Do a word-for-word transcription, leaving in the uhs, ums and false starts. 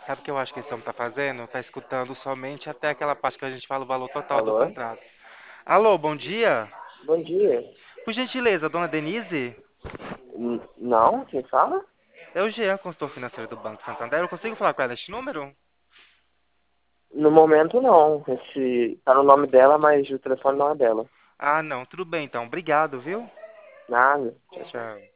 Sabe o que eu acho que esse homem tá fazendo? Tá escutando somente até aquela parte que a gente fala o valor total do Alô? contrato. Alô, bom dia. Bom dia. Por gentileza, dona Denise? N- não, quem fala? É o Jean, consultor financeiro do Banco Santander. Eu consigo falar com ela neste número? No momento não. Esse tá no nome dela, mas o telefone não é dela. Ah, não. Tudo bem, então. Obrigado, viu? Nada. Tchau, tchau.